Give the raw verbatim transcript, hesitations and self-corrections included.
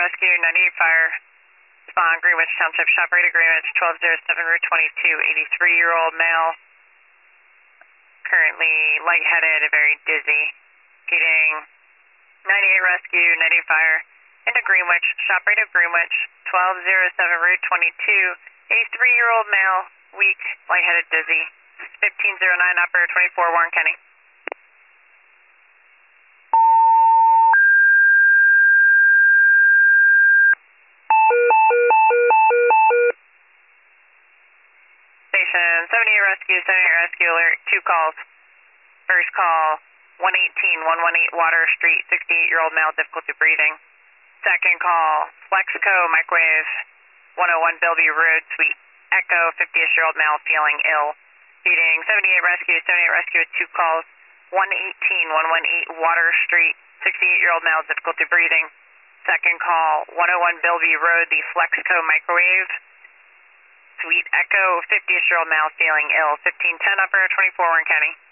Rescue, ninety-eight Fire, Spawn, Greenwich Township, shop rate of Greenwich, twelve oh seven, Route twenty-two, eighty-three-year-old male, currently lightheaded, very dizzy, feeding ninety-eight Rescue, ninety-eight Fire, into Greenwich, shop rate of Greenwich, twelve oh seven, Route twenty-two, eighty-three-year-old male, weak, lightheaded, dizzy, fifteen oh nine, operator twenty-four, Warren County. Station seventy-eight Rescue, seventy-eight Rescue alert, two calls. First call, one eighteen, one eighteen Water Street, sixty-eight-year-old male, difficulty breathing. Second call, Flexco Microwave, one oh one Bellevue Road, Suite Echo, fifty-ish-year-old male, feeling ill. Feeding seventy-eight Rescue, seventy-eight Rescue with two calls, one eighteen, one eighteen Water Street, sixty-eight-year-old male, difficulty breathing. Second call, one oh one Bellevue Road, the Flexco Microwave, Suite Echo, fifty-ish-year-old male, feeling ill. fifteen ten, operator twenty-four, Warren County.